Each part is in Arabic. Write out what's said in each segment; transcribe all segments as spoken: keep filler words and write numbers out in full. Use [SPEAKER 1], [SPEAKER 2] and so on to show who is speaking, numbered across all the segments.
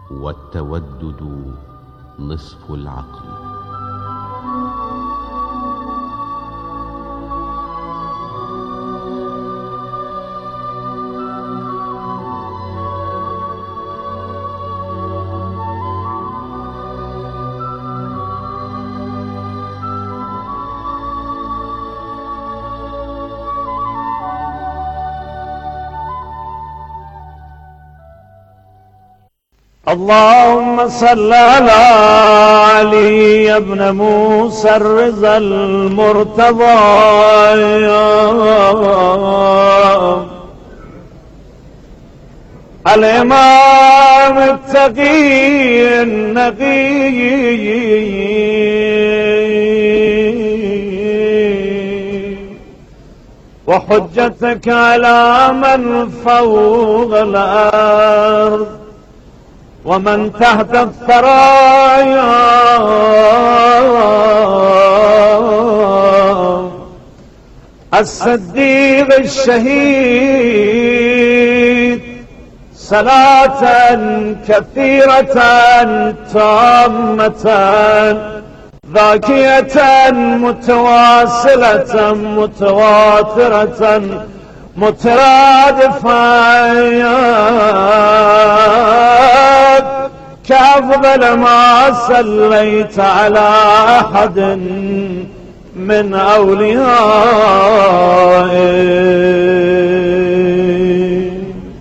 [SPEAKER 1] والتودد نصف العقل.
[SPEAKER 2] اللهم صل على علي بن موسى الرضا المرتضى الإمام التقي النقي وحجتك على من فوق الأرض ومن تحت الثرايا الصديق الشهيد صلاة كثيرة تامة ذاكية متواصلة متواترة مترادفة كأفضل ما صليت على أحد من أوليائه.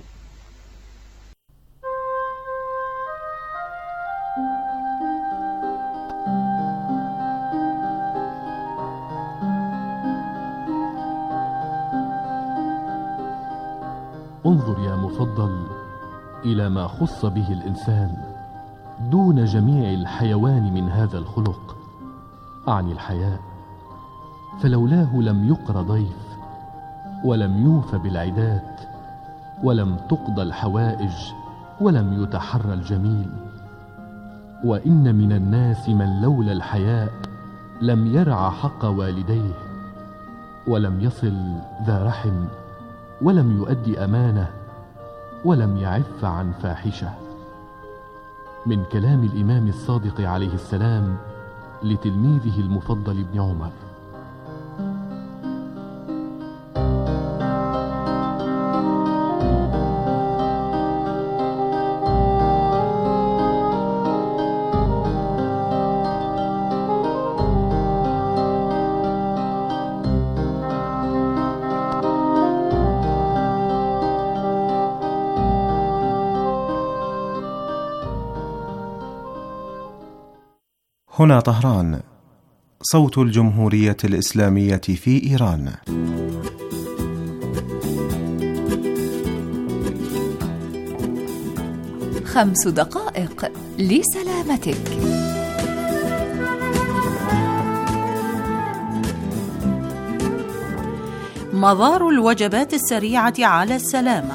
[SPEAKER 3] انظر يا مفضل إلى ما خص به الإنسان دون جميع الحيوان من هذا الخلق، أعني الحياء، فلولاه لم يقر ضيف ولم يوف بالعداد ولم تقضى الحوائج ولم يتحرى الجميل. وإن من الناس من لولا الحياء لم يرع حق والديه ولم يصل ذا رحم ولم يؤدي أمانة ولم يعف عن فاحشة. من كلام الإمام الصادق عليه السلام لتلميذه المفضل ابن عمر.
[SPEAKER 4] هنا طهران، صوت الجمهورية الإسلامية في إيران.
[SPEAKER 5] خمس دقائق لسلامتك. مضار الوجبات السريعة على السلامة.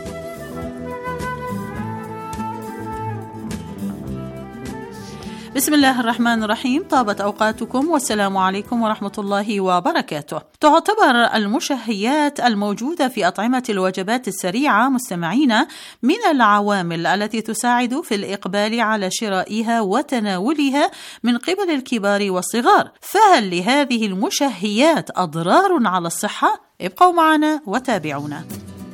[SPEAKER 5] بسم الله الرحمن الرحيم، طابت أوقاتكم والسلام عليكم ورحمة الله وبركاته. تعتبر المشهيات الموجودة في أطعمة الوجبات السريعة مستمعين من العوامل التي تساعد في الإقبال على شرائها وتناولها من قبل الكبار والصغار، فهل لهذه المشهيات أضرار على الصحة؟ ابقوا معنا وتابعونا.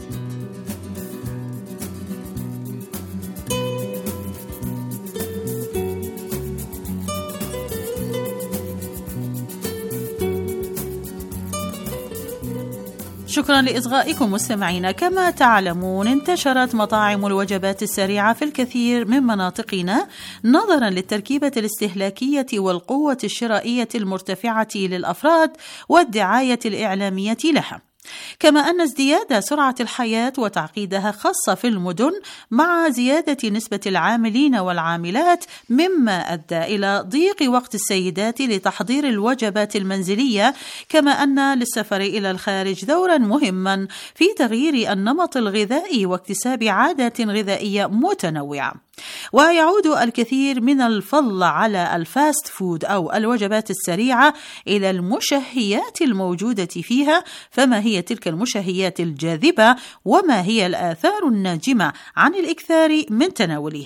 [SPEAKER 5] شكرا لإصغائكم مستمعين. كما تعلمون انتشرت مطاعم الوجبات السريعة في الكثير من مناطقنا نظرا للتركيبة الاستهلاكية والقوة الشرائية المرتفعة للأفراد والدعاية الإعلامية لها، كما أن ازدياد سرعة الحياة وتعقيدها خاصة في المدن مع زيادة نسبة العاملين والعاملات مما أدى إلى ضيق وقت السيدات لتحضير الوجبات المنزلية، كما أن للسفر إلى الخارج دورا مهما في تغيير النمط الغذائي واكتساب عادات غذائية متنوعة. ويعود الكثير من الفضل على الفاست فود أو الوجبات السريعة إلى المشهيات الموجودة فيها، فما هي تلك المشهيات الجاذبة وما هي الآثار الناجمة عن الإكثار من تناولها؟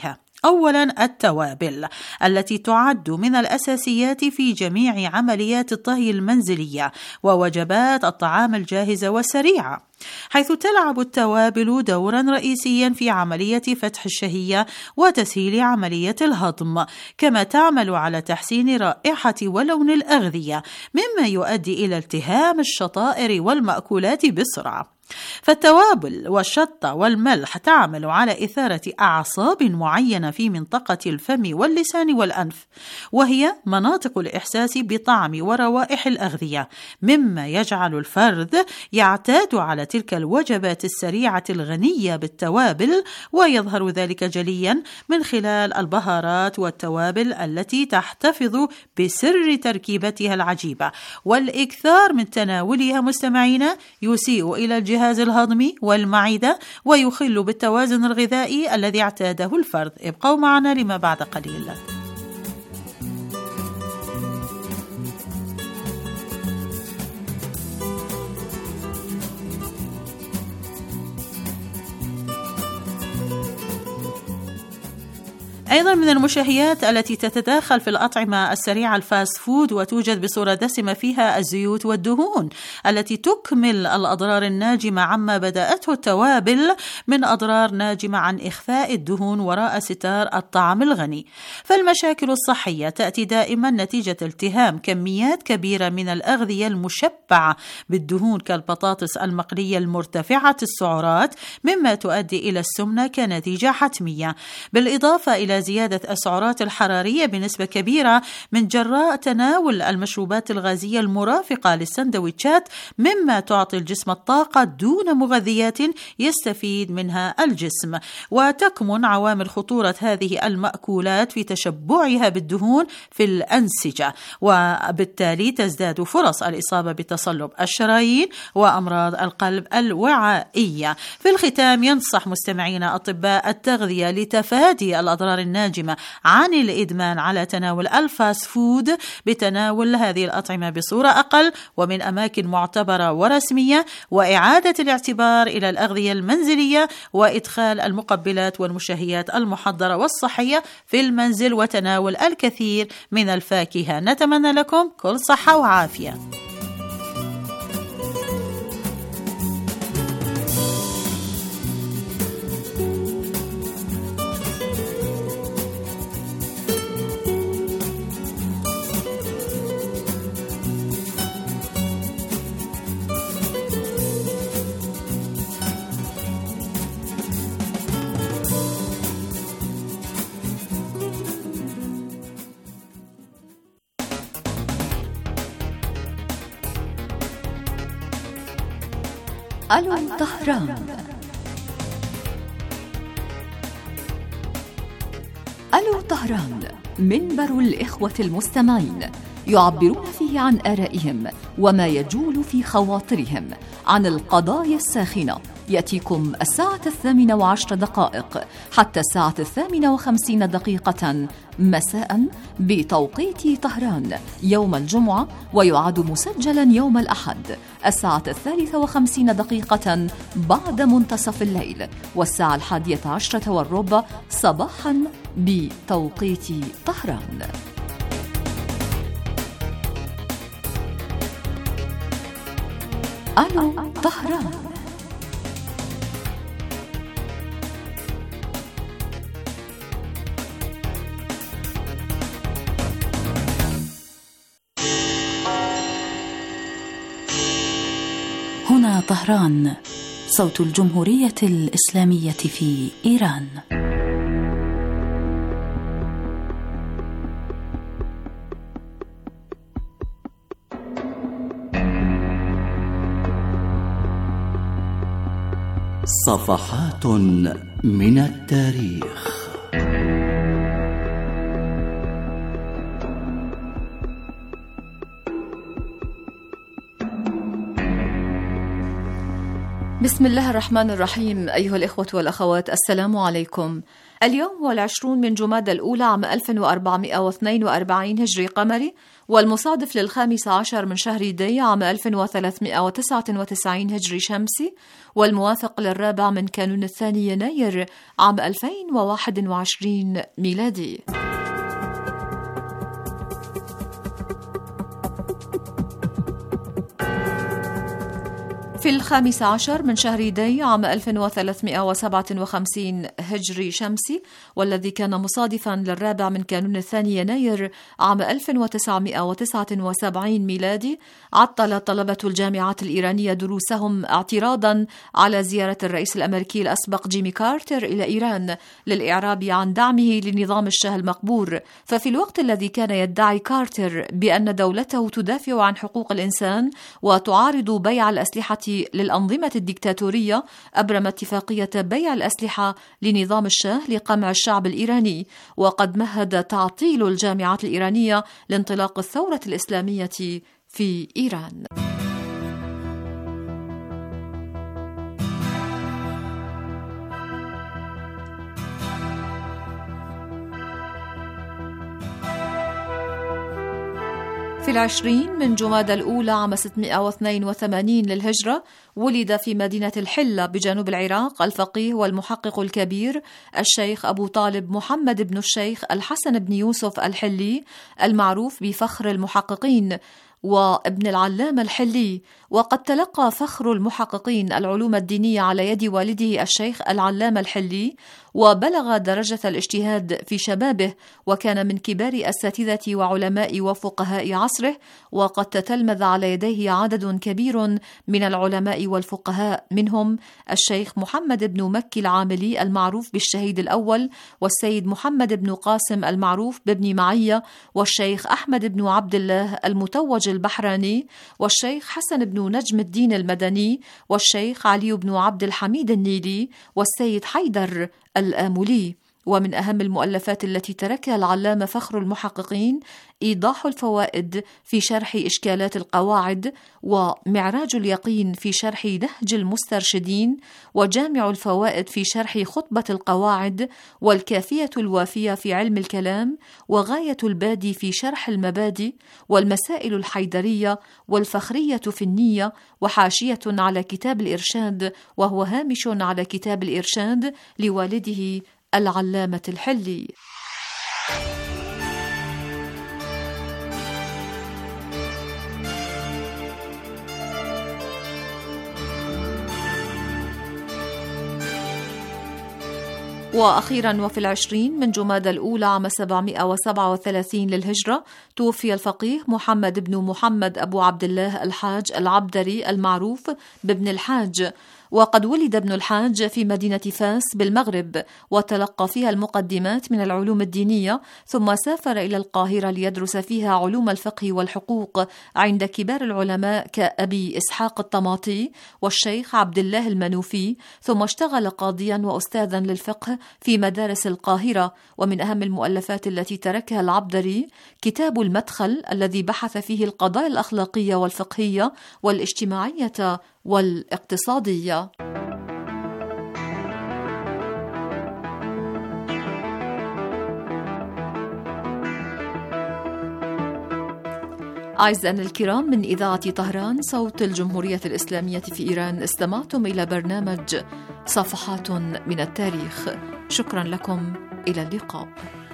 [SPEAKER 5] أولا، التوابل التي تعد من الأساسيات في جميع عمليات الطهي المنزلية ووجبات الطعام الجاهزة والسريعة، حيث تلعب التوابل دورا رئيسيا في عملية فتح الشهية وتسهيل عملية الهضم، كما تعمل على تحسين رائحة ولون الأغذية، مما يؤدي إلى التهام الشطائر والمأكولات بسرعة. فالتوابل والشطة والملح تعمل على إثارة أعصاب معينة في منطقة الفم واللسان والأنف، وهي مناطق الإحساس بطعم وروائح الأغذية، مما يجعل الفرد يعتاد على تلك الوجبات السريعة الغنية بالتوابل، ويظهر ذلك جليا من خلال البهارات والتوابل التي تحتفظ بسر تركيبتها العجيبة. والإكثار من تناولها مستمعينا يسيء إلى الجهاز الهضمي والمعدة ويخل بالتوازن الغذائي الذي اعتاده الفرد. ابقوا معنا لما بعد قليل. أيضا من المشهيات التي تتداخل في الأطعمة السريعة الفاست فود، وتوجد بصورة دسمة فيها الزيوت والدهون التي تكمل الأضرار الناجمة عما بدأته التوابل من أضرار ناجمة عن إخفاء الدهون وراء ستار الطعم الغني. فالمشاكل الصحية تأتي دائما نتيجة التهام كميات كبيرة من الأغذية المشبعة بالدهون كالبطاطس المقلية المرتفعة السعرات، مما تؤدي إلى السمنة كنتيجة حتمية، بالإضافة إلى زيادة السعرات الحرارية بنسبة كبيرة من جراء تناول المشروبات الغازية المرافقة للسندويتشات، مما تعطي الجسم الطاقة دون مغذيات يستفيد منها الجسم. وتكمن عوامل خطورة هذه المأكولات في تشبعها بالدهون في الأنسجة، وبالتالي تزداد فرص الإصابة بتصلب الشرايين وأمراض القلب الوعائية. في الختام، ينصح مستمعينا أطباء التغذية لتفادي الأضرار الناجمة عن الإدمان على تناول الفاست فود بتناول هذه الأطعمة بصورة أقل ومن أماكن معتبرة ورسمية، وإعادة الاعتبار إلى الأغذية المنزلية، وإدخال المقبلات والمشهيات المحضرة والصحية في المنزل، وتناول الكثير من الفاكهة. نتمنى لكم كل صحة وعافية.
[SPEAKER 6] ألو طهران. ألو طهران منبر الإخوة المستمعين، يعبرون فيه عن آرائهم وما يجول في خواطرهم عن القضايا الساخنة. يأتيكم الساعة الثامنة وعشر دقائق حتى الساعة الثامنة وخمسين دقيقة مساء بتوقيت طهران يوم الجمعة، ويعاد مسجلا يوم الأحد الساعة الثالثة وخمسين دقيقة بعد منتصف الليل، والساعة الحادية عشرة والربع صباحا بتوقيت طهران. ألو طهران.
[SPEAKER 5] هنا طهران، صوت الجمهورية الإسلامية في إيران.
[SPEAKER 7] صفحات من التاريخ.
[SPEAKER 6] بسم الله الرحمن الرحيم. أيها الإخوة والأخوات، السلام عليكم. اليوم هو العشرون من جمادى الأولى عام ألف وأربعمائة واثنين وأربعين هجري قمري، والمصادف للخامس عشر من شهر دي عام ألف وثلاثمائة وتسعة وتسعين هجري شمسي، والموافق للرابع من كانون الثاني يناير عام ألفين وواحد وعشرين ميلادي. في الخامس عشر من شهر دي عام ألف وثلاثمائة وسبعة وخمسين هجري شمسي، والذي كان مصادفا للرابع من كانون الثاني يناير عام ألف وتسعمائة وتسعة وسبعين ميلادي، عطل طلبة الجامعات الإيرانية دروسهم اعتراضا على زيارة الرئيس الأمريكي الأسبق جيمي كارتر إلى إيران للإعراب عن دعمه لنظام الشاه المقبور. ففي الوقت الذي كان يدعي كارتر بأن دولته تدافع عن حقوق الإنسان وتعارض بيع الأسلحة للأنظمة الديكتاتورية، أبرم اتفاقية بيع الأسلحة لنظام الشاه لقمع الشعب الإيراني، وقد مهد تعطيل الجامعات الإيرانية لانطلاق الثورة الإسلامية في إيران. في العشرين من جمادى الأولى عام ستمائة واثنين وثمانين للهجرة، ولد في مدينة الحلة بجنوب العراق الفقيه والمحقق الكبير الشيخ أبو طالب محمد بن الشيخ الحسن بن يوسف الحلي، المعروف بفخر المحققين وابن العلامة الحلي. وقد تلقى فخر المحققين العلوم الدينية على يد والده الشيخ العلامة الحلي، وبلغ درجة الاجتهاد في شبابه، وكان من كبار أساتذة وعلماء وفقهاء عصره، وقد تتلمذ على يديه عدد كبير من العلماء والفقهاء، منهم الشيخ محمد بن مكي العاملي المعروف بالشهيد الأول، والسيد محمد بن قاسم المعروف بابن معية، والشيخ أحمد بن عبد الله المتوج البحراني، والشيخ حسن بن نجم الدين المدني، والشيخ علي بن عبد الحميد النيلي، والسيد حيدر الآملي. ومن أهم المؤلفات التي تركها العلامة فخر المحققين إيضاح الفوائد في شرح إشكالات القواعد، ومعراج اليقين في شرح نهج المسترشدين، وجامع الفوائد في شرح خطبة القواعد، والكافية الوافية في علم الكلام، وغاية البادي في شرح المبادئ، والمسائل الحيدرية، والفخرية في النية، وحاشية على كتاب الإرشاد، وهو هامش على كتاب الإرشاد لوالده العلامة الحلي. وأخيرا وفي العشرين من جمادى الأولى عام سبعمائة وسبعة وثلاثين للهجرة، توفي الفقيه محمد بن محمد أبو عبد الله الحاج العبدري المعروف بابن الحاج. وقد ولد ابن الحاج في مدينة فاس بالمغرب، وتلقى فيها المقدمات من العلوم الدينية، ثم سافر إلى القاهرة ليدرس فيها علوم الفقه والحقوق عند كبار العلماء كأبي إسحاق الطماطي والشيخ عبد الله المنوفي، ثم اشتغل قاضيا وأستاذا للفقه في مدارس القاهرة. ومن أهم المؤلفات التي تركها العبدري كتاب المدخل، الذي بحث فيه القضايا الأخلاقية والفقهية والاجتماعية والاقتصادية. أعزائنا الكرام، من إذاعة طهران صوت الجمهورية الإسلامية في إيران، استمعتم إلى برنامج صفحات من التاريخ. شكرا لكم، إلى اللقاء.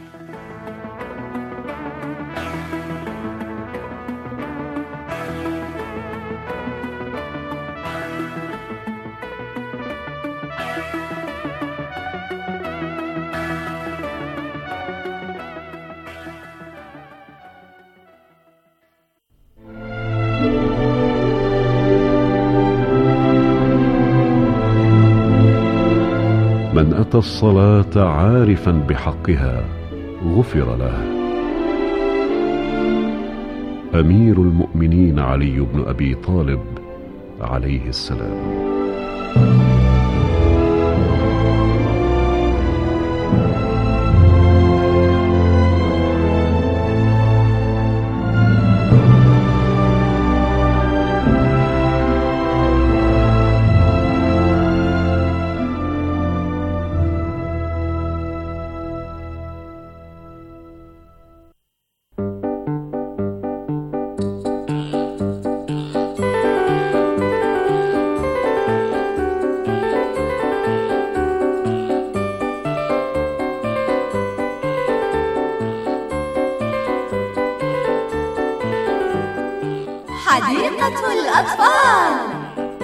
[SPEAKER 8] من أتى الصلاة عارفا بحقها غفر له. أمير المؤمنين علي بن أبي طالب عليه السلام.
[SPEAKER 6] حديقة الأطفال.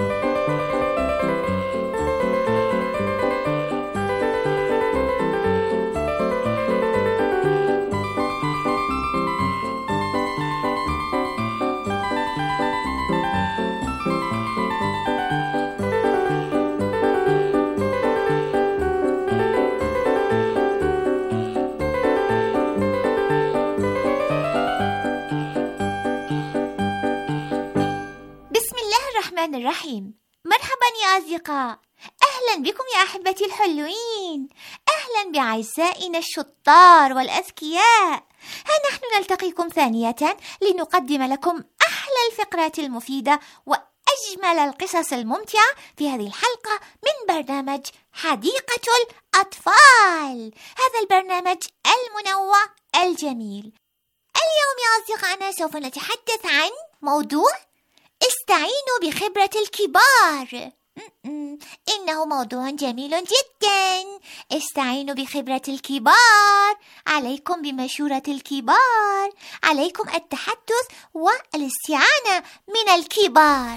[SPEAKER 9] الرحيم. مرحبا يا أصدقاء، أهلا بكم يا أحبتي الحلوين، أهلا بعزائنا الشطار والأذكياء. ها نحن نلتقيكم ثانية لنقدم لكم أحلى الفقرات المفيدة وأجمل القصص الممتعة في هذه الحلقة من برنامج حديقة الأطفال، هذا البرنامج المنوع الجميل. اليوم يا أصدقائنا سوف نتحدث عن موضوع استعينوا بخبرة الكبار. إنه موضوع جميل جدا. استعينوا بخبرة الكبار، عليكم بمشورة الكبار، عليكم التحدث والاستعانة من الكبار.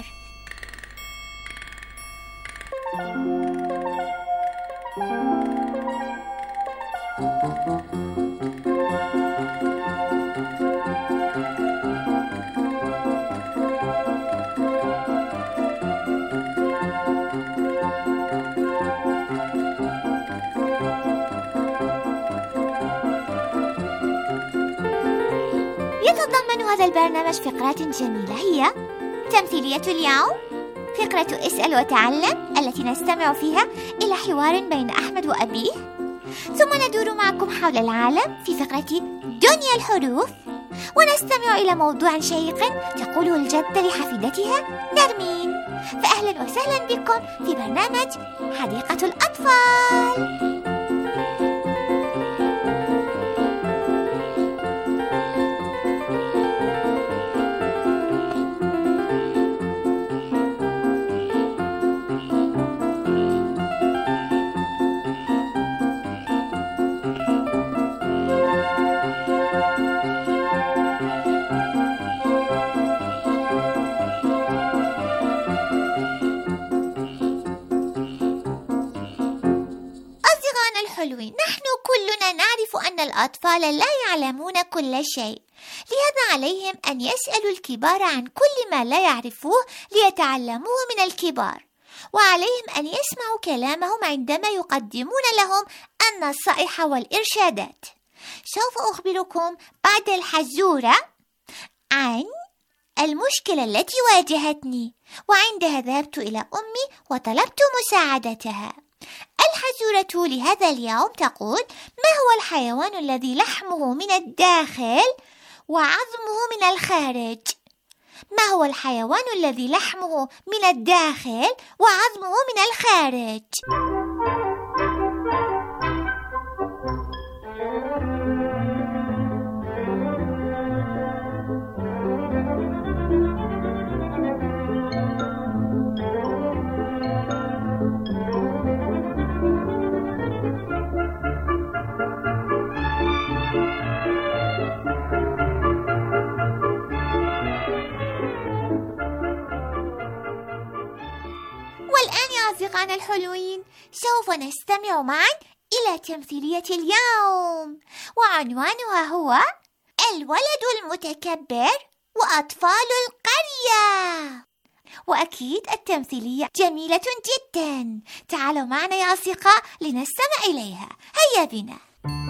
[SPEAKER 9] يتضمن هذا البرنامج فقرات جميلة، هي تمثيلية اليوم، فقرة اسأل وتعلم التي نستمع فيها إلى حوار بين أحمد وأبيه، ثم ندور معكم حول العالم في فقرة دنيا الحروف، ونستمع إلى موضوع شيق تقوله الجدة لحفيدتها نرمين. فأهلا وسهلا بكم في برنامج حديقة الأطفال. حلوين، نحن كلنا نعرف أن الأطفال لا يعلمون كل شيء، لهذا عليهم أن يسألوا الكبار عن كل ما لا يعرفوه ليتعلموه من الكبار، وعليهم أن يسمعوا كلامهم عندما يقدمون لهم النصائح والإرشادات. سوف أخبركم بعد الحزورة عن المشكلة التي واجهتني، وعندها ذهبت إلى أمي وطلبت مساعدتها. الحزورة لهذا اليوم تقول: ما هو الحيوان الذي لحمه من الداخل وعظمه من الخارج؟ ما هو الحيوان الذي لحمه من الداخل وعظمه من الخارج؟ أصدقائنا الحلوين، سوف نستمع معا إلى تمثيلية اليوم، وعنوانها هو الولد المتكبر وأطفال القرية. وأكيد التمثيلية جميلة جدا، تعالوا معنا يا أصدقاء لنستمع إليها، هيا بنا.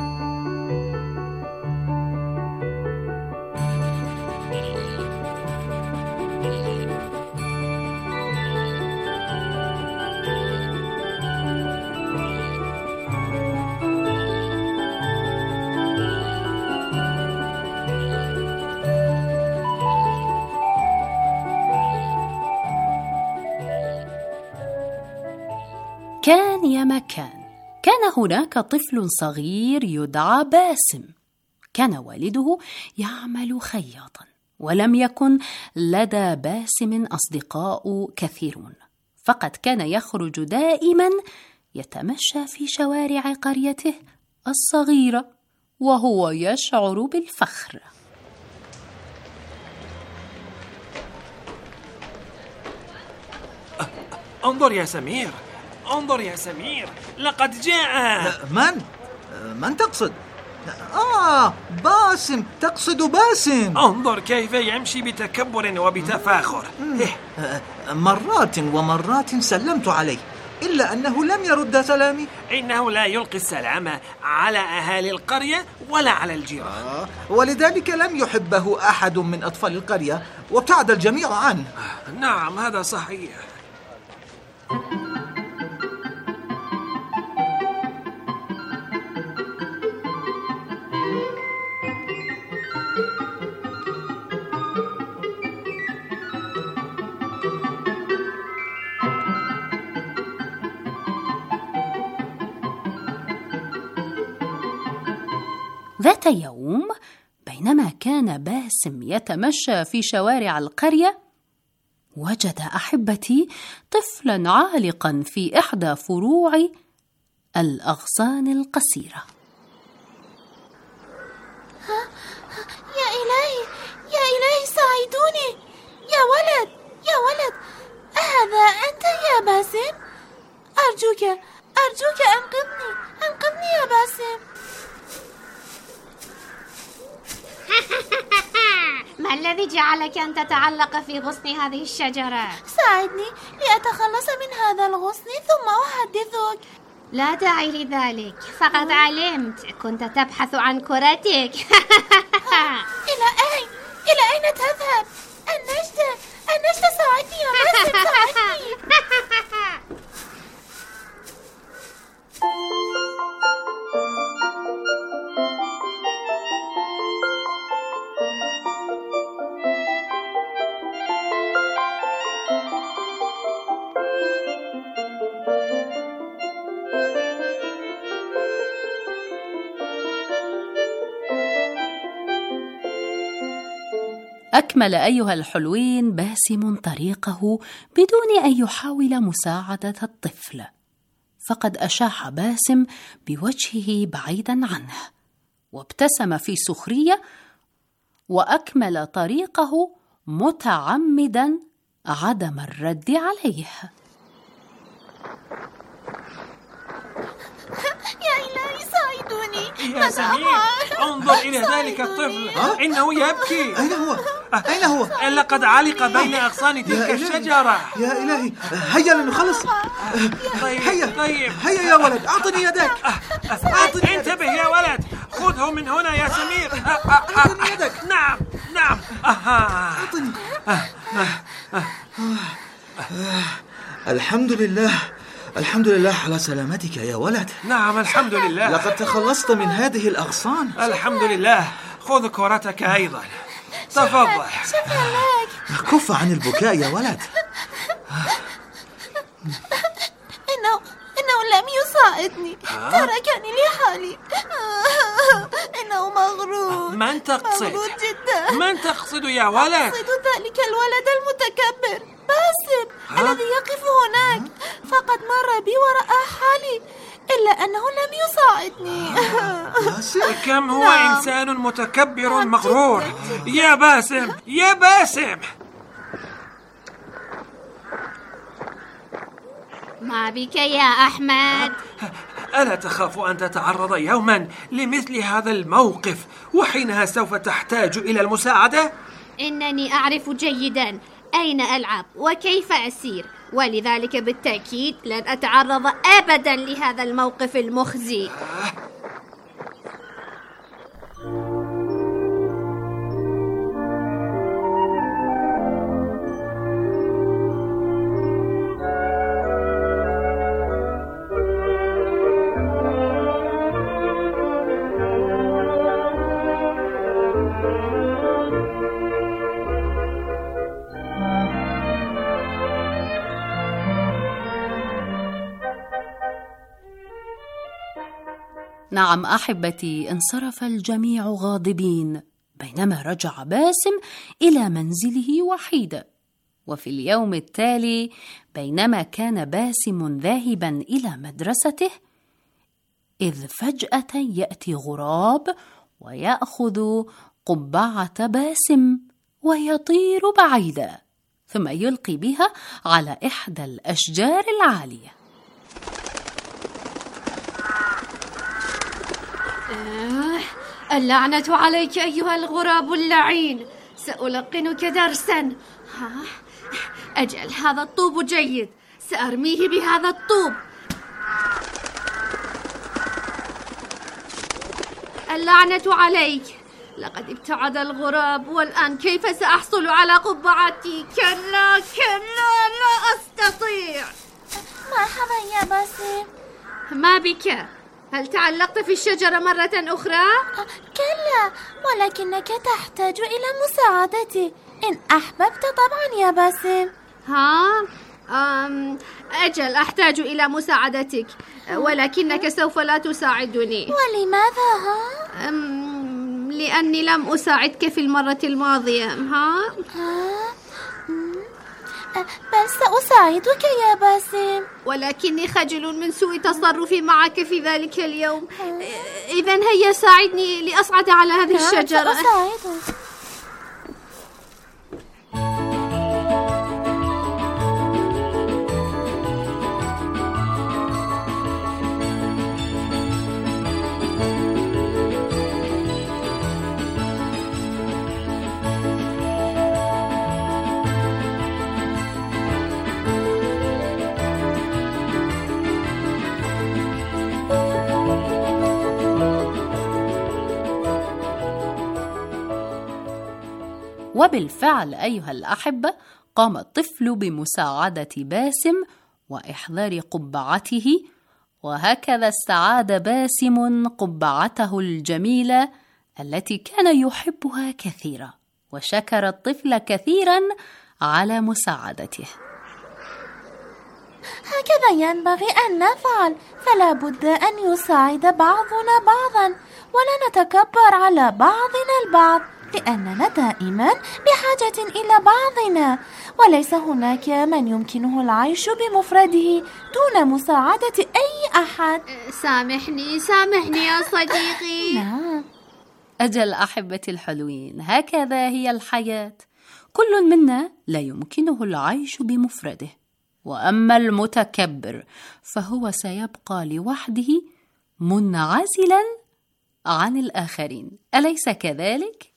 [SPEAKER 10] كان يا مكان، كان هناك طفل صغير يدعى باسم. كان والده يعمل خياطا، ولم يكن لدى باسم أصدقاء كثيرون، فقد كان يخرج دائما يتمشى في شوارع قريته الصغيرة وهو يشعر بالفخر.
[SPEAKER 11] انظر يا سمير، انظر يا سمير، لقد جاء.
[SPEAKER 12] من؟ من تقصد؟ آه باسم، تقصد باسم.
[SPEAKER 11] انظر كيف يمشي بتكبر وبتفاخر.
[SPEAKER 12] مرات ومرات سلمت عليه، إلا أنه لم يرد سلامي.
[SPEAKER 11] إنه لا يلقي السلام على أهالي القرية ولا على الجيران.
[SPEAKER 12] آه ولذلك لم يحبه أحد من أطفال القرية وابتعد الجميع عنه.
[SPEAKER 11] نعم هذا صحيح.
[SPEAKER 10] ذات يوم بينما كان باسم يتمشى في شوارع القرية، وجد أحبتي طفلا عالقا في إحدى فروع الأغصان القصيرة.
[SPEAKER 9] يا إلهي، يا إلهي ساعدوني، يا ولد، يا ولد، أهذا أنت يا باسم؟ أرجوك، أرجوك أنقذني، أنقذني يا باسم.
[SPEAKER 13] ما الذي جعلك أن تتعلق في غصن هذه الشجرة؟
[SPEAKER 9] ساعدني لأتخلص من هذا الغصن ثم أحدثك.
[SPEAKER 13] لا داعي لذلك، فقد علمت كنت تبحث عن كرتك.
[SPEAKER 9] إلى أين؟ إلى أين تذهب؟ النجدة، النجدة ساعدني يا باسم، ساعدني.
[SPEAKER 10] أكمل أيها الحلوين باسم طريقه بدون أن يحاول مساعدة الطفل، فقد أشاح باسم بوجهه بعيدا عنه وابتسم في سخرية، وأكمل طريقه متعمدا عدم الرد عليه.
[SPEAKER 9] يا إلهي ساعدوني.
[SPEAKER 11] يا سمير، انظر إلى ذلك الطفل، إنه يبكي.
[SPEAKER 12] أين هو؟ أين هو؟
[SPEAKER 11] لقد علق بين أغصان تلك الشجرة.
[SPEAKER 12] يا إلهي، هيا لنخلص.
[SPEAKER 11] طيب
[SPEAKER 12] هيا
[SPEAKER 11] طيب
[SPEAKER 12] هيا يا ولد، أعطني يدك.
[SPEAKER 11] أعطني انتبه يا ولد، خذه من هنا يا سمير.
[SPEAKER 12] أعطني يدك.
[SPEAKER 11] نعم نعم.
[SPEAKER 12] أعطني. الحمد لله، الحمد لله على سلامتك يا ولد.
[SPEAKER 11] نعم الحمد لله،
[SPEAKER 12] لقد تخلصت من هذه الأغصان.
[SPEAKER 11] الحمد لله. خذ كرتك أيضا، تفضل.
[SPEAKER 9] شكرا لك.
[SPEAKER 12] كف عن البكاء يا ولد.
[SPEAKER 9] إنه إنه لم يساعدني، تركني لحالي. إنه مغرور.
[SPEAKER 11] من تقصد؟
[SPEAKER 9] مغرور جدا.
[SPEAKER 11] من تقصد يا ولد؟
[SPEAKER 9] أقصد ذلك الولد المتكبر باسم الذي يقف هناك، فقد مر بي وراء حالي، إلا أنه لم يساعدني.
[SPEAKER 11] كم هو نعم. إنسان متكبر نعم مغرور. جداً جداً. يا باسم، يا باسم،
[SPEAKER 13] ما بك يا أحمد؟
[SPEAKER 11] ألا تخاف أن تتعرض يوما لمثل هذا الموقف، وحينها سوف تحتاج إلى المساعدة؟
[SPEAKER 13] إنني أعرف جيدا أين ألعب وكيف أسير، ولذلك بالتأكيد لن أتعرض أبدا لهذا الموقف المخزي.
[SPEAKER 10] نعم أحبتي، انصرف الجميع غاضبين، بينما رجع باسم إلى منزله وحيدا. وفي اليوم التالي بينما كان باسم ذاهبا إلى مدرسته، إذ فجأة يأتي غراب ويأخذ قبعة باسم ويطير بعيدا. ثم يلقي بها على إحدى الأشجار العالية.
[SPEAKER 13] آه، اللعنة عليك أيها الغراب اللعين، سألقنك درسا. أجل، هذا الطوب جيد، سأرميه بهذا الطوب. اللعنة عليك، لقد ابتعد الغراب، والآن كيف سأحصل على قبعتي؟ كلا كلا، لا أستطيع.
[SPEAKER 9] مرحبا يا باسم.
[SPEAKER 13] ما بك؟ هل تعلقت في الشجرة مرة أخرى؟
[SPEAKER 9] كلا، ولكنك تحتاج إلى مساعدتي إن أحببت طبعا يا باسم.
[SPEAKER 13] ها؟ أم أجل، أحتاج إلى مساعدتك، ولكنك سوف لا تساعدني.
[SPEAKER 9] ولماذا؟ ها؟
[SPEAKER 13] أم لأني لم أساعدك في المرة الماضية. ها؟
[SPEAKER 9] ها؟ بل سأساعدك يا باسم،
[SPEAKER 13] ولكني خجل من سوء تصرفي معك في ذلك اليوم. إذن هيا ساعدني لأصعد على هذه الشجرة.
[SPEAKER 9] سأساعدك.
[SPEAKER 10] وبالفعل أيها الأحبة، قام الطفل بمساعدة باسم وإحضار قبعته، وهكذا استعاد باسم قبعته الجميلة التي كان يحبها كثيرا، وشكر الطفل كثيرا على مساعدته.
[SPEAKER 9] هكذا ينبغي أن نفعل، فلا بد أن يساعد بعضنا بعضا، ولا نتكبر على بعضنا البعض، لأننا دائما بحاجة إلى بعضنا، وليس هناك من يمكنه العيش بمفرده دون مساعدة أي أحد.
[SPEAKER 13] سامحني سامحني يا صديقي.
[SPEAKER 10] نعم، أجل أحبتي الحلوين، هكذا هي الحياة، كل منا لا يمكنه العيش بمفرده، وأما المتكبر فهو سيبقى لوحده منعزلا عن الآخرين، أليس كذلك؟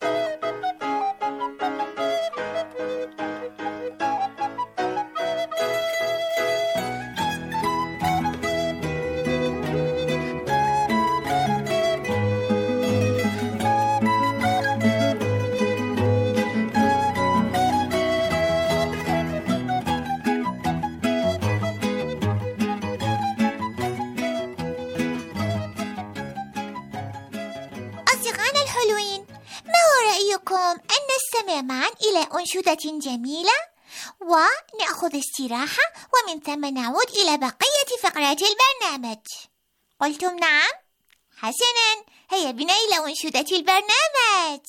[SPEAKER 9] أن نستمع معا إلى أنشودة جميلة ونأخذ استراحة، ومن ثم نعود إلى بقية فقرات البرنامج. قلتم نعم؟ حسنا، هيا بنا إلى أنشودة البرنامج.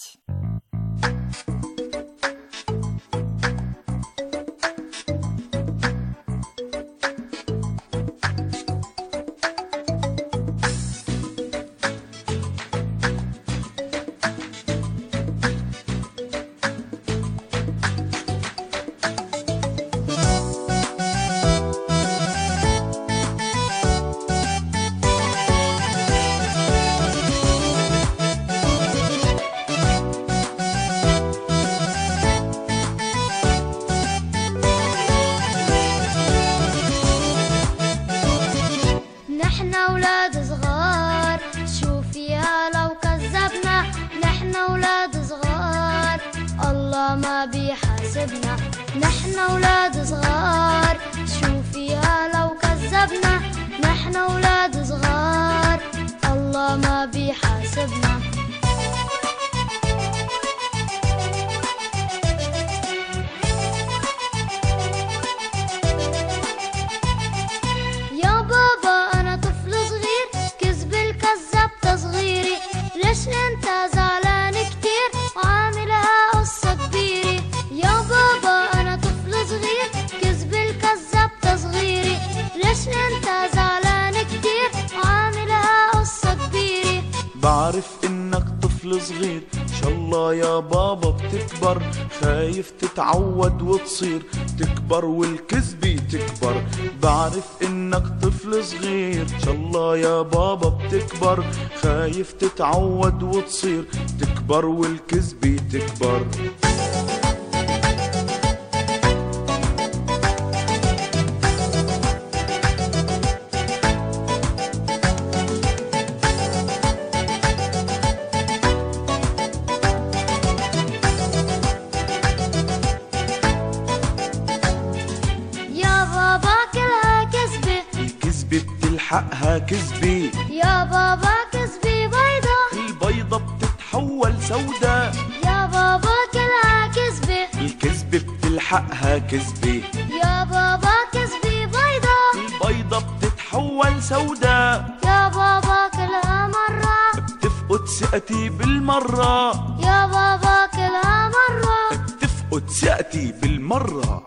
[SPEAKER 14] ما بيحاسبنا، نحن أولاد صغار، شوفيها لو كذبنا، نحن أولاد صغار، الله ما بيحاسبنا. يا بابا أنا طفل صغير، كذب الكذاب تصغيري، ليش انت زعلان كتير وعاملها قصة كبيرة؟ يا بابا أنا طفل صغير، كذب الكذاب تصغيري، ليش انت زعلان كتير وعاملها قصة كبيرة؟
[SPEAKER 2] بعرف إنك طفل
[SPEAKER 15] طفل صغير، إن شاء الله يا بابا بتكبر، خايف تتعود وتصير تكبر والكذبة تكبر. بعرف إنك طفل صغير، إن شاء الله يا بابا بتكبر، خايف تتعود وتصير تكبر والكذبة تكبر. حقها كذبة
[SPEAKER 14] يا بابا، كذبة بيضة،
[SPEAKER 15] البيضة بتتحول سودا.
[SPEAKER 14] يا بابا كلها كذبة،
[SPEAKER 15] الكذبة بتلحقها كذبة.
[SPEAKER 14] يا بابا كذبة بيضة،
[SPEAKER 15] البيضة بتتحول سودا.
[SPEAKER 14] يا بابا كلها مرة
[SPEAKER 15] بتفقد ثقتي بالمرة.
[SPEAKER 14] يا بابا كلها مرة
[SPEAKER 15] بتفقد ثقتي بالمرة.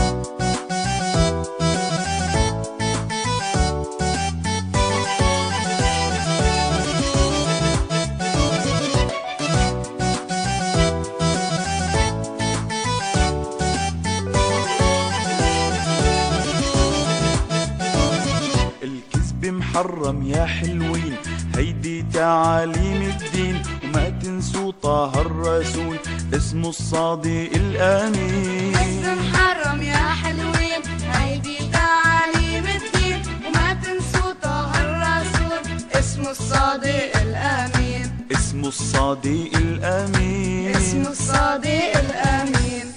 [SPEAKER 15] محرم يا حلوين، هيدي تعاليم الدين، وما تنسوا طه الرسول اسمه الصادق الأمين.
[SPEAKER 16] اسم محرم يا حلوين، هيدي تعاليم الدين، وما تنسوا طه الرسول اسمه الصادق الأمين.
[SPEAKER 15] اسمه الصادق الأمين.
[SPEAKER 16] اسمه الصادق الأمين.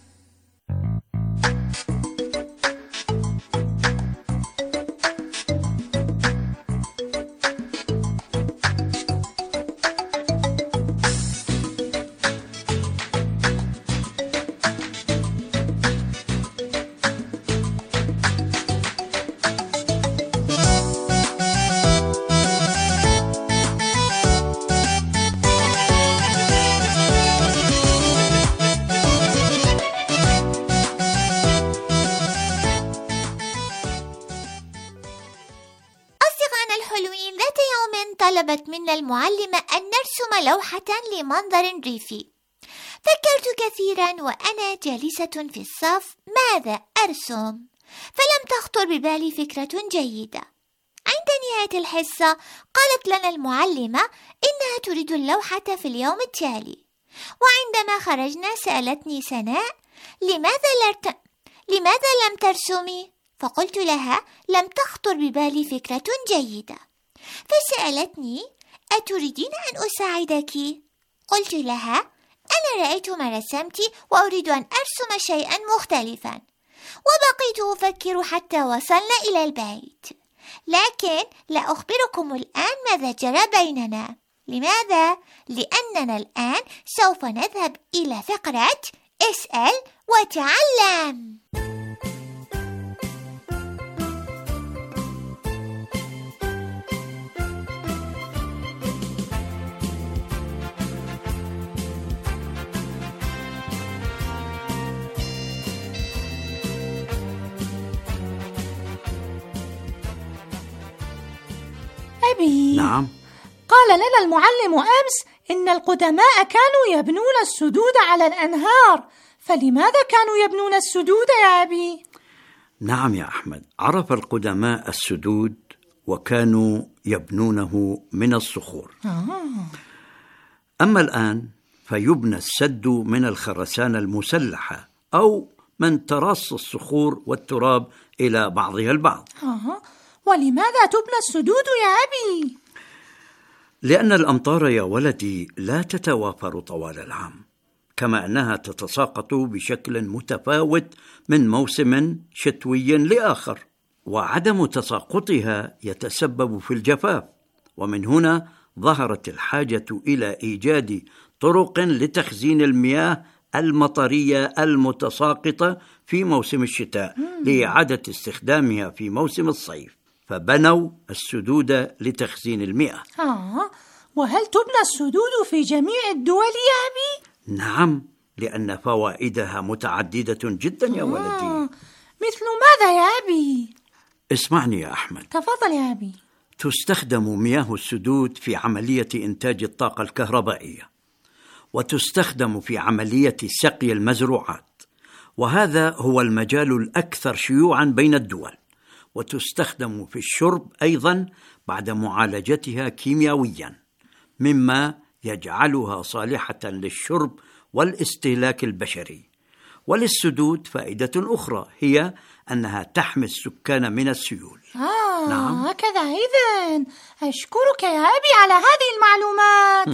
[SPEAKER 9] طلبت منا المعلمة أن نرسم لوحة لمنظر ريفي. فكرت كثيرا وأنا جالسة في الصف ماذا أرسم، فلم تخطر ببالي فكرة جيدة. عند نهاية الحصة قالت لنا المعلمة إنها تريد اللوحة في اليوم التالي، وعندما خرجنا سألتني سناء لماذا, لرت... لماذا لم ترسمي؟ فقلت لها لم تخطر ببالي فكرة جيدة. فسألتني أتريدين أن أساعدك؟ قلت لها أنا رأيت ما رسمت وأريد أن أرسم شيئا مختلفا، وبقيت أفكر حتى وصلنا إلى البيت. لكن لا أخبركم الآن ماذا جرى بيننا. لماذا؟ لأننا الآن سوف نذهب إلى فقرة اسأل وتعلم.
[SPEAKER 17] أبي،
[SPEAKER 18] نعم.
[SPEAKER 17] قال لنا المعلم أمس إن القدماء كانوا يبنون السدود على الأنهار، فلماذا كانوا يبنون السدود يا أبي؟
[SPEAKER 18] نعم يا أحمد، عرف القدماء السدود وكانوا يبنونه من الصخور.
[SPEAKER 17] آه.
[SPEAKER 18] أما الآن فيبنى السد من الخرسانة المسلحة أو من تراص الصخور والتراب إلى بعضها البعض.
[SPEAKER 17] آه. ولماذا تبنى السدود يا أبي؟
[SPEAKER 18] لأن الأمطار يا ولدي لا تتوافر طوال العام، كما أنها تتساقط بشكل متفاوت من موسم شتوي لآخر، وعدم تساقطها يتسبب في الجفاف. ومن هنا ظهرت الحاجة إلى إيجاد طرق لتخزين المياه المطرية المتساقطة في موسم الشتاء لإعادة استخدامها في موسم الصيف، فبنوا السدود لتخزين المياه.
[SPEAKER 17] آه، وهل تبنى السدود في جميع الدول يا أبي؟
[SPEAKER 18] نعم، لأن فوائدها متعددة جدا يا ولدي.
[SPEAKER 17] آه، مثل ماذا يا أبي؟
[SPEAKER 18] اسمعني يا أحمد.
[SPEAKER 17] تفضل يا أبي.
[SPEAKER 18] تستخدم مياه السدود في عملية إنتاج الطاقة الكهربائية، وتستخدم في عملية سقي المزروعات، وهذا هو المجال الأكثر شيوعاً بين الدول. وتستخدم في الشرب أيضاً بعد معالجتها كيميائياً، مما يجعلها صالحة للشرب والاستهلاك البشري. وللسدود فائدة أخرى، هي أنها تحمي السكان من السيول.
[SPEAKER 17] آه
[SPEAKER 18] نعم.
[SPEAKER 17] هكذا إذن. أشكرك يا أبي على هذه المعلومات.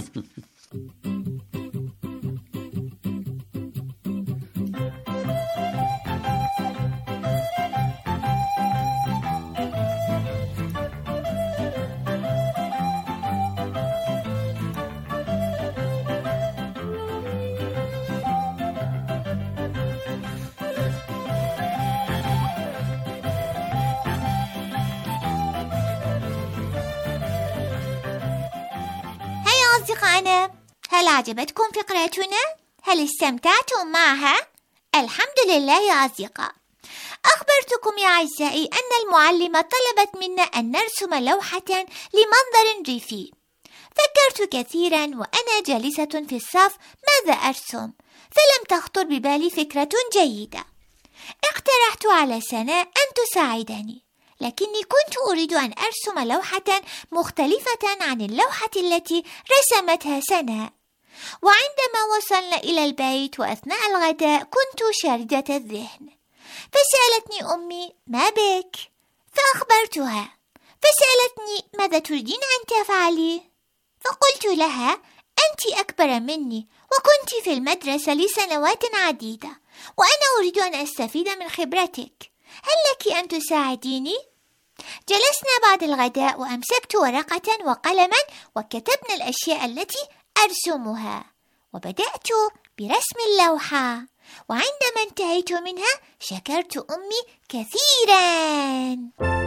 [SPEAKER 9] أصدقائنا، هل عجبتكم فقرتنا؟ هل استمتعتم معها؟ الحمد لله يا أصدقاء. أخبرتكم يا أعزائي أن المعلمة طلبت منا أن نرسم لوحة لمنظر ريفي. فكرت كثيرا وأنا جالسة في الصف ماذا أرسم، فلم تخطر ببالي فكرة جيدة. اقترحت على سناء أن تساعدني، لكني كنت أريد أن أرسم لوحة مختلفة عن اللوحة التي رسمتها سناء. وعندما وصلنا إلى البيت وأثناء الغداء كنت شاردة الذهن، فسألتني أمي ما بك؟ فأخبرتها، فسألتني ماذا تريدين أن تفعلي؟ فقلت لها أنت أكبر مني وكنت في المدرسة لسنوات عديدة، وأنا أريد أن أستفيد من خبرتك، هل لك أن تساعديني؟ جلسنا بعد الغداء وأمسكت ورقة وقلما وكتبنا الأشياء التي أرسمها، وبدأت برسم اللوحة. وعندما انتهيت منها شكرت أمي كثيرا.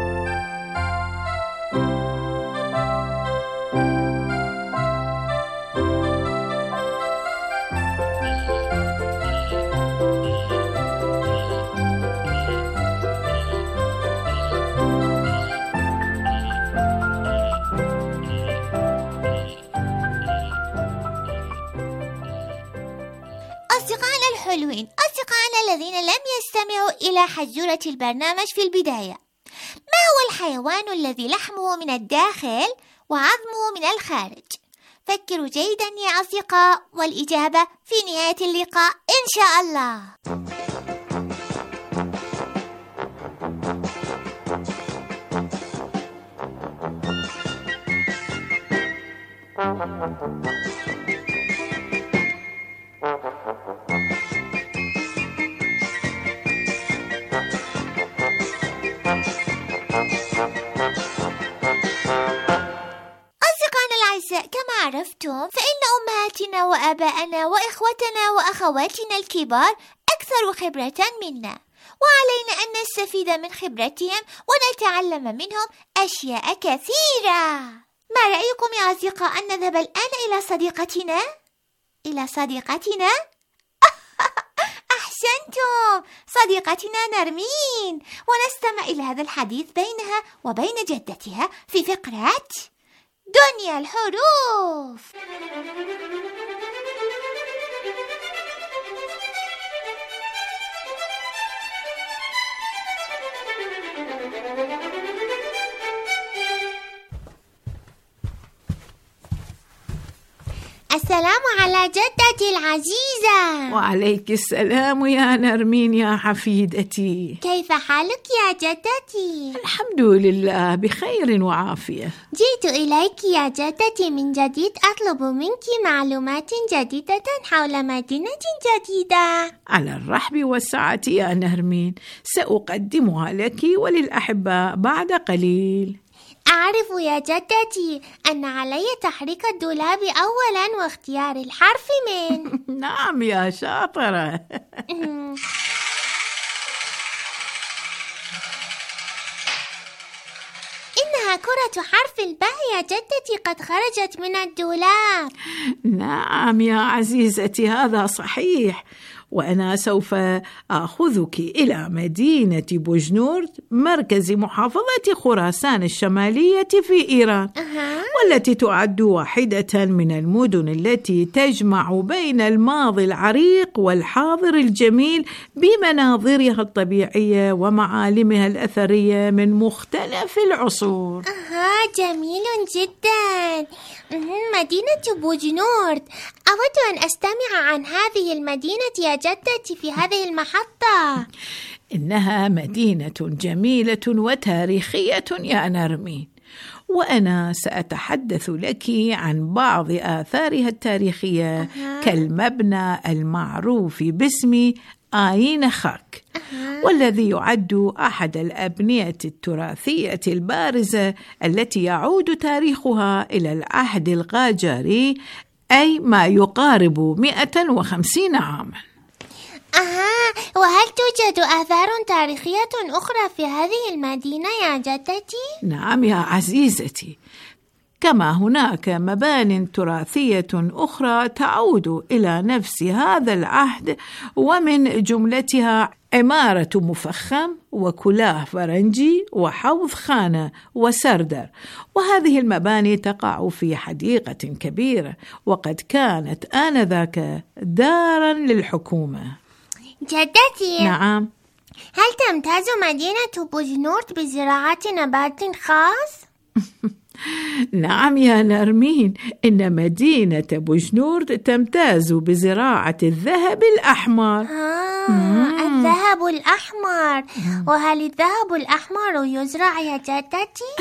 [SPEAKER 9] أصدقائنا الحلوين، أصدقائنا الذين لم يستمعوا إلى حزورة البرنامج في البداية، ما هو الحيوان الذي لحمه من الداخل وعظمه من الخارج؟ فكروا جيدا يا أصدقاء، والإجابة في نهاية اللقاء إن شاء الله. كما عرفتم فإن أمهاتنا وآباءنا وإخوتنا وأخواتنا الكبار أكثر خبرة منا، وعلينا أن نستفيد من خبرتهم ونتعلم منهم أشياء كثيرة. ما رأيكم يا أصدقاء أن نذهب الآن إلى صديقتنا؟ إلى صديقتنا؟ أحسنتم، صديقتنا نرمين، ونستمع إلى هذا الحديث بينها وبين جدتها في فقرة دنيا الحروف. السلام على جدتي العزيزة.
[SPEAKER 19] وعليك السلام يا نرمين يا حفيدتي.
[SPEAKER 9] كيف حالك يا جدتي؟
[SPEAKER 19] الحمد لله بخير وعافية.
[SPEAKER 9] جئت إليك يا جدتي من جديد أطلب منك معلومات جديدة حول مدينة جديدة.
[SPEAKER 19] على الرحب والسعة يا نرمين، سأقدمها لك وللأحباء بعد قليل.
[SPEAKER 9] أعرف يا جدتي أن علي تحريك الدولاب أولا واختيار الحرف من.
[SPEAKER 19] نعم يا شاطرة.
[SPEAKER 9] إنها كرة حرف الباء يا جدتي قد خرجت من الدولاب.
[SPEAKER 19] نعم يا عزيزتي هذا صحيح، وأنا سوف آخذك إلى مدينة بوجنورد مركز محافظة خراسان الشمالية في إيران، والتي تعد واحدة من المدن التي تجمع بين الماضي العريق والحاضر الجميل بمناظرها الطبيعية ومعالمها الأثرية من مختلف العصور.
[SPEAKER 9] آه جميل جدا. مدينة بوجنورد، أود أن أستمع عن هذه المدينة يا جدتي في هذه المحطة.
[SPEAKER 19] إنها مدينة جميلة وتاريخية يا نرمين، وأنا سأتحدث لك عن بعض آثارها التاريخية أه. كالمبنى المعروف باسم آين خاك، أه. والذي يعد أحد الأبنية التراثية البارزة التي يعود تاريخها إلى العهد القاجاري، أي ما يقارب مئة وخمسين عاما.
[SPEAKER 9] أها، وهل توجد آثار تاريخية أخرى في هذه المدينة يا جدتي؟
[SPEAKER 19] نعم يا عزيزتي، كما هناك مبان تراثية أخرى تعود إلى نفس هذا العهد، ومن جملتها عمارة مفخم وكلاه فرنجي وحوض خانة وسردر، وهذه المباني تقع في حديقة كبيرة، وقد كانت آنذاك دارا للحكومة.
[SPEAKER 9] جدتي،
[SPEAKER 19] نعم،
[SPEAKER 9] هل تمتاز مدينة بوجنورد بزراعة نبات خاص؟
[SPEAKER 19] نعم يا نرمين، إن مدينة بوجنورد تمتاز بزراعة الذهب الأحمر.
[SPEAKER 9] آه، الذهب الأحمر. وهل الذهب الأحمر يزرع يا جدتي؟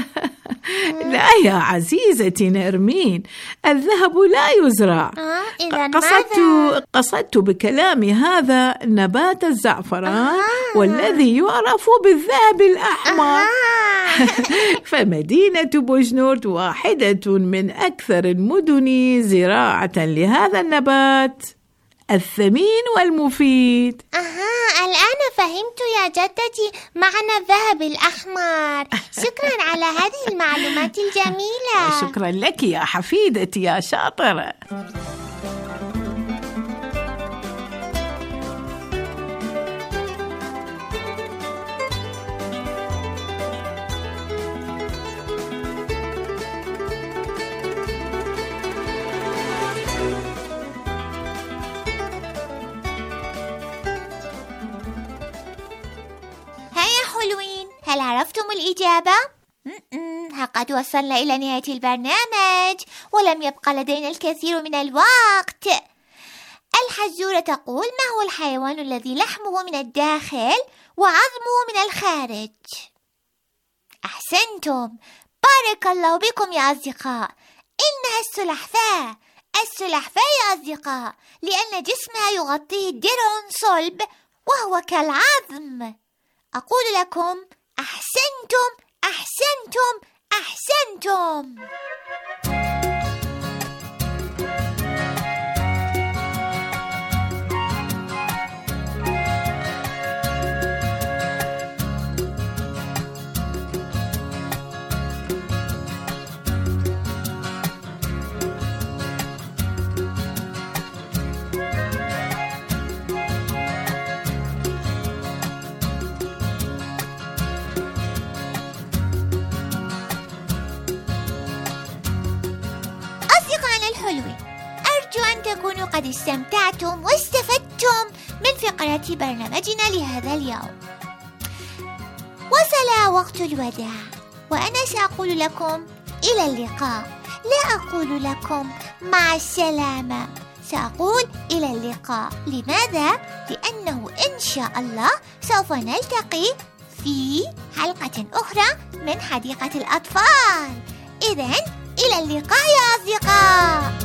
[SPEAKER 19] لا يا عزيزتي نرمين، الذهب لا يزرع.
[SPEAKER 9] آه، إذن
[SPEAKER 19] قصدت,
[SPEAKER 9] ماذا؟
[SPEAKER 19] قصدت بكلامي هذا نبات الزعفران، آه. والذي يعرف بالذهب الأحمر.
[SPEAKER 9] آه.
[SPEAKER 19] فمدينة بوجنورد واحدة من أكثر المدن زراعة لهذا النبات الثمين والمفيد.
[SPEAKER 9] أها، الآن فهمت يا جدتي معنى الذهب الأحمر. شكرا على هذه المعلومات الجميلة.
[SPEAKER 19] شكرا لك يا حفيدتي يا شاطرة.
[SPEAKER 9] هل عرفتم الإجابة؟ ها قد وصلنا إلى نهاية البرنامج ولم يبقى لدينا الكثير من الوقت. الحزورة تقول: ما هو الحيوان الذي لحمه من الداخل وعظمه من الخارج؟ أحسنتم، بارك الله بكم يا أصدقاء. إنها السلحفاة. السلحفاة يا أصدقاء، لأن جسمها يغطيه درع صلب وهو كالعظم. أقول لكم أحسنتم أحسنتم أحسنتم. أرجو أن تكونوا قد استمتعتم واستفدتم من فقرة برنامجنا لهذا اليوم. وصل وقت الوداع، وأنا سأقول لكم إلى اللقاء. لا أقول لكم مع السلامة، سأقول إلى اللقاء. لماذا؟ لأنه إن شاء الله سوف نلتقي في حلقة أخرى من حديقة الأطفال. إذن إلى اللقاء يا أصدقاء.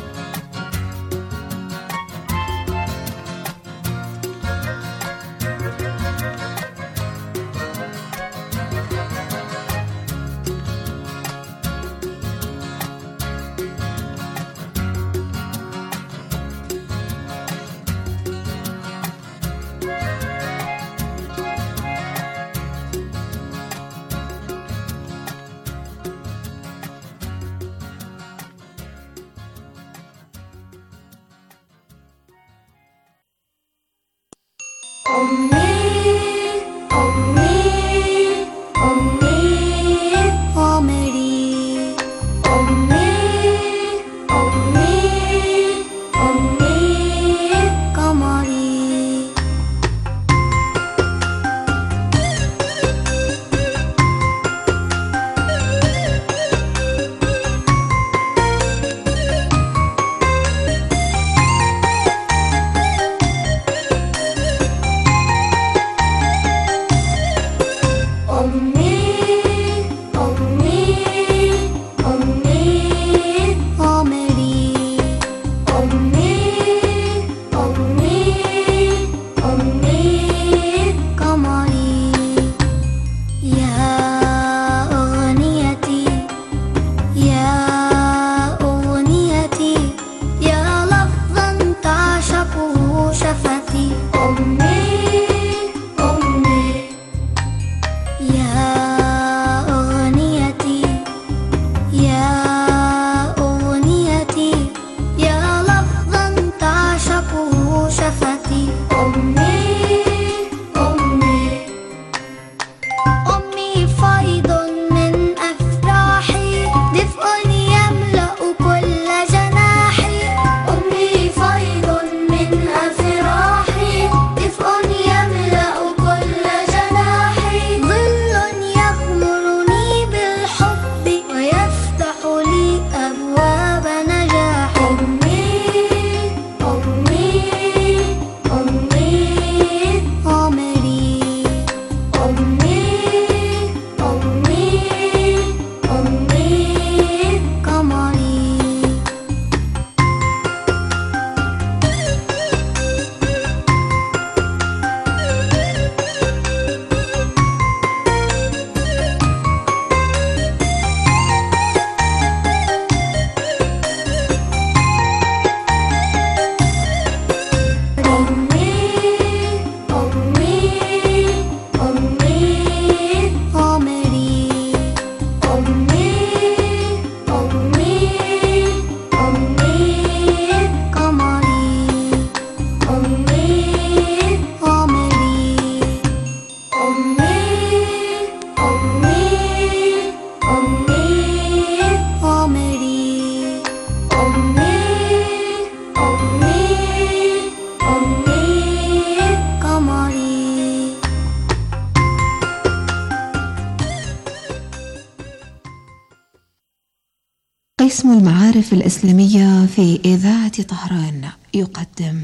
[SPEAKER 20] قسم المعارف الإسلامية في إذاعة طهران يقدم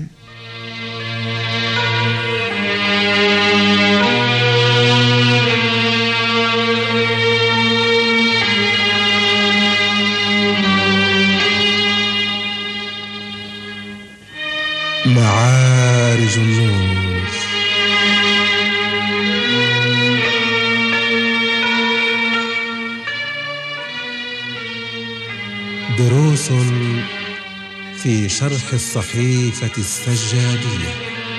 [SPEAKER 21] معارج النور. دروس في شرح الصحيفة السجادية.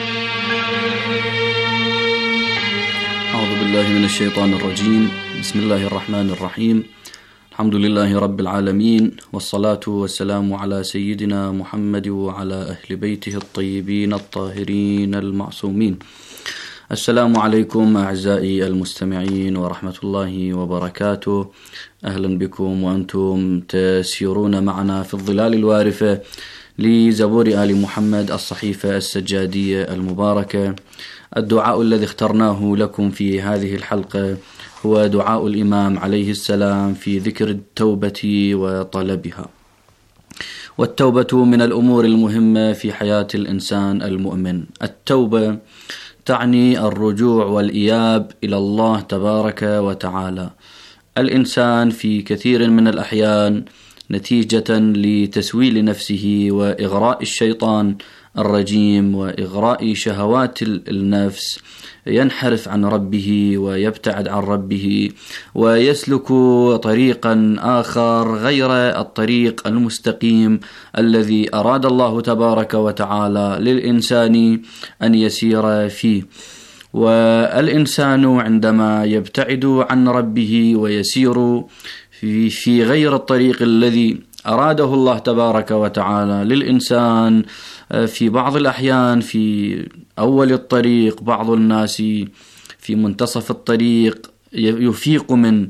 [SPEAKER 22] أعوذ بالله من الشيطان الرجيم. بسم الله الرحمن الرحيم. الحمد لله رب العالمين، والصلاة والسلام على سيدنا محمد وعلى أهل بيته الطيبين الطاهرين المعصومين. السلام عليكم أعزائي المستمعين ورحمة الله وبركاته. أهلا بكم وأنتم تسيرون معنا في الظلال الوارفة لزبور آل محمد الصحيفة السجادية المباركة. الدعاء الذي اخترناه لكم في هذه الحلقة هو دعاء الإمام عليه السلام في ذكر التوبة وطلبها. والتوبة من الأمور المهمة في حياة الإنسان المؤمن. التوبة تعني الرجوع والإياب إلى الله تبارك وتعالى. الإنسان في كثير من الأحيان نتيجة لتسويل نفسه وإغراء الشيطان الرجيم وإغراء شهوات النفس ينحرف عن ربه ويبتعد عن ربه ويسلك طريقا آخر غير الطريق المستقيم الذي أراد الله تبارك وتعالى للإنسان أن يسير فيه. والإنسان عندما يبتعد عن ربه ويسير في, في غير الطريق الذي أراده الله تبارك وتعالى للإنسان، في بعض الأحيان في أول الطريق بعض الناس في منتصف الطريق يفيق من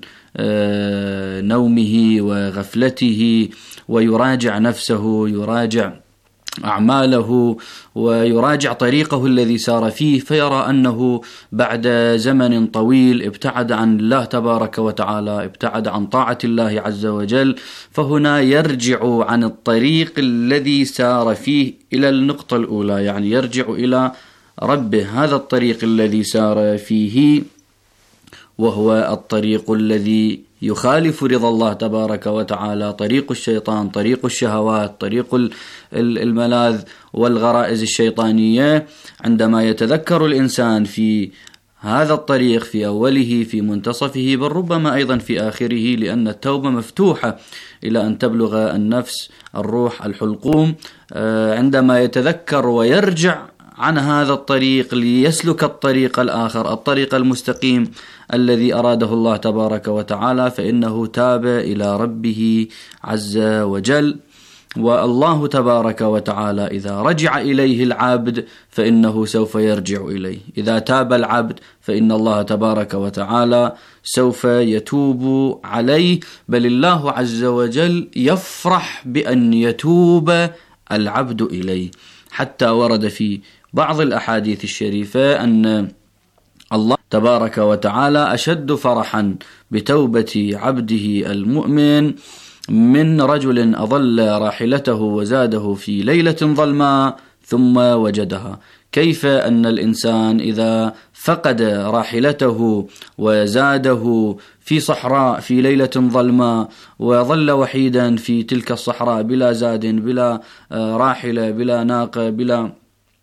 [SPEAKER 22] نومه وغفلته ويراجع نفسه، يراجع أعماله ويراجع طريقه الذي سار فيه، فيرى أنه بعد زمن طويل ابتعد عن الله تبارك وتعالى، ابتعد عن طاعة الله عز وجل، فهنا يرجع عن الطريق الذي سار فيه إلى النقطة الأولى، يعني يرجع إلى ربه. هذا الطريق الذي سار فيه وهو الطريق الذي يخالف رضا الله تبارك وتعالى، طريق الشيطان، طريق الشهوات، طريق الملاذ والغرائز الشيطانية. عندما يتذكر الإنسان في هذا الطريق في أوله في منتصفه بل ربما أيضا في آخره، لأن التوبة مفتوحة إلى أن تبلغ النفس الروح الحلقوم، عندما يتذكر ويرجع عن هذا الطريق ليسلك الطريق الآخر، الطريق المستقيم الذي أراده الله تبارك وتعالى، فإنه تاب إلى ربه عز وجل. والله تبارك وتعالى إذا رجع إليه العبد فإنه سوف يرجع إليه. إذا تاب العبد فإن الله تبارك وتعالى سوف يتوب عليه، بل الله عز وجل يفرح بأن يتوب العبد إليه. حتى ورد في بعض الأحاديث الشريفة أن الله تبارك وتعالى أشد فرحا بتوبة عبده المؤمن من رجل أضل راحلته وزاده في ليلة ظلماء ثم وجدها. كيف أن الإنسان إذا فقد راحلته وزاده في صحراء في ليلة ظلماء وظل وحيدا في تلك الصحراء بلا زاد بلا راحلة بلا ناقة بلا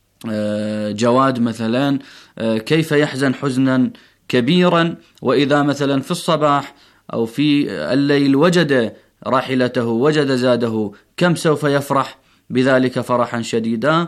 [SPEAKER 22] جواد مثلا، كيف يحزن حزنا كبيرا، وإذا مثلا في الصباح أو في الليل وجد راحلته وجد زاده كم سوف يفرح بذلك فرحا شديدا.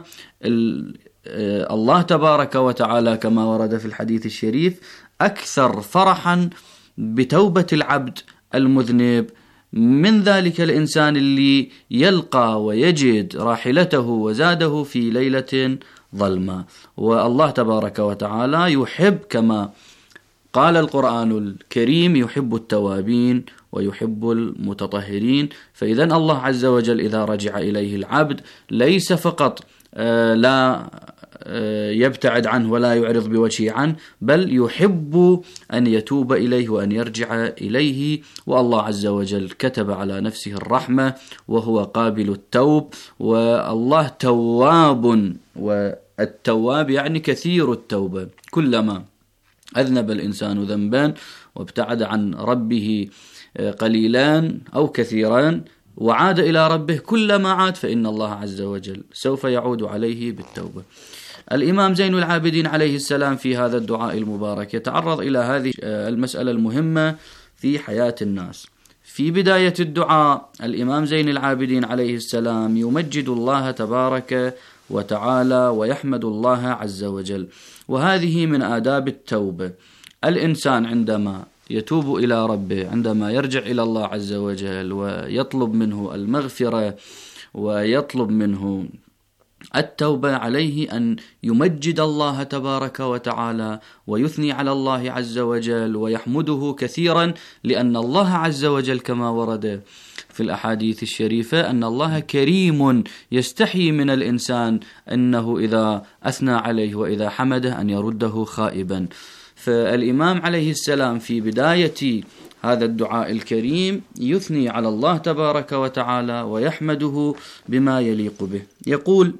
[SPEAKER 22] الله تبارك وتعالى كما ورد في الحديث الشريف أكثر فرحا بتوبة العبد المذنب من ذلك الإنسان اللي يلقى ويجد راحلته وزاده في ليلة ظلمة. والله تبارك وتعالى يحب كما قال القرآن الكريم يحب التوابين ويحب المتطهرين. فإذا الله عز وجل إذا رجع إليه العبد ليس فقط لا يبتعد عنه ولا يعرض بوجهه عنه، بل يحب أن يتوب إليه وأن يرجع إليه. والله عز وجل كتب على نفسه الرحمة وهو قابل التوب، والله تواب، والتواب يعني كثير التوبة. كلما أذنب الإنسان ذنبان وابتعد عن ربه قليلان أو كثيران وعاد إلى ربه، كلما عاد فإن الله عز وجل سوف يعود عليه بالتوبة. الإمام زين العابدين عليه السلام في هذا الدعاء المبارك يتعرض إلى هذه المسألة المهمة في حياة الناس. في بداية الدعاء الإمام زين العابدين عليه السلام يمجد الله تبارك وتعالى ويحمد الله عز وجل، وهذه من آداب التوبة. الإنسان عندما يتوب إلى ربه، عندما يرجع إلى الله عز وجل ويطلب منه المغفرة ويطلب منه التوبة، عليه أن يمجد الله تبارك وتعالى ويثني على الله عز وجل ويحمده كثيرا، لأن الله عز وجل كما ورد في الأحاديث الشريفة أن الله كريم يستحي من الإنسان أنه إذا أثنى عليه وإذا حمده أن يرده خائبا. فالإمام عليه السلام في بداية هذا الدعاء الكريم يثني على الله تبارك وتعالى ويحمده بما يليق به. يقول: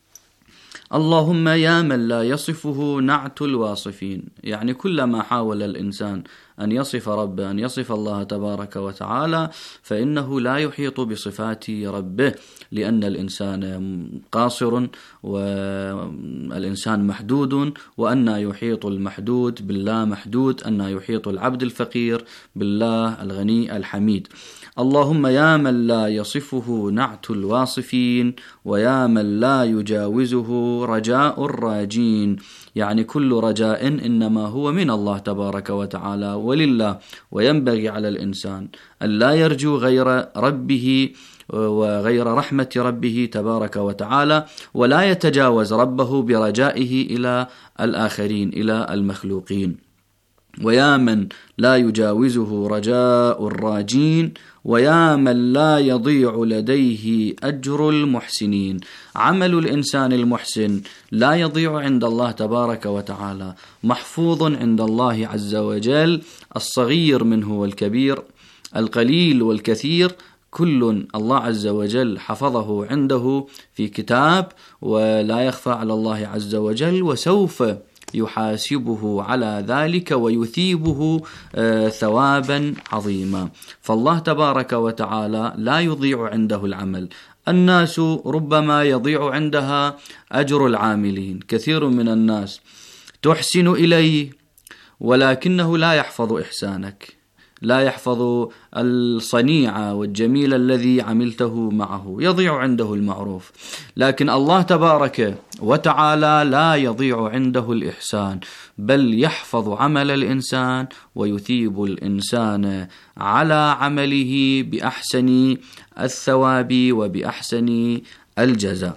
[SPEAKER 22] اللهم يا من لا يصفه نعت الواصفين، يعني كلما حاول الإنسان أن يصف ربه، أن يصف الله تبارك وتعالى، فإنه لا يحيط بصفات ربه، لأن الإنسان قاصر والإنسان محدود، وأن يحيط المحدود بالله محدود، أن يحيط العبد الفقير بالله الغني الحميد. اللهم يا من لا يصفه نعت الواصفين، ويا من لا يجاوزه رجاء الراجين، يعني كل رجاء إنما هو من الله تبارك وتعالى ولله، وينبغي على الإنسان أن لا يرجو غير ربه وغير رحمة ربه تبارك وتعالى، ولا يتجاوز ربه برجائه إلى الآخرين، إلى المخلوقين. ويا من لا يجاوزه رجاء الراجين، ويا من لا يضيع لديه أجر المحسنين. عمل الإنسان المحسن لا يضيع عند الله تبارك وتعالى، محفوظ عند الله عز وجل، الصغير منه والكبير، القليل والكثير، كل الله عز وجل حفظه عنده في كتاب، ولا يخفى على الله عز وجل، وسوف يحاسبه على ذلك ويثيبه ثوابا عظيما. فالله تبارك وتعالى لا يضيع عنده العمل. الناس ربما يضيع عندها أجر العاملين، كثير من الناس تحسن إليه ولكنه لا يحفظ إحسانك، لا يحفظ الصنيعة والجميل الذي عملته معه، يضيع عنده المعروف. لكن الله تبارك وتعالى لا يضيع عنده الإحسان، بل يحفظ عمل الإنسان ويثيب الإنسان على عمله بأحسن الثواب وبأحسن الجزاء.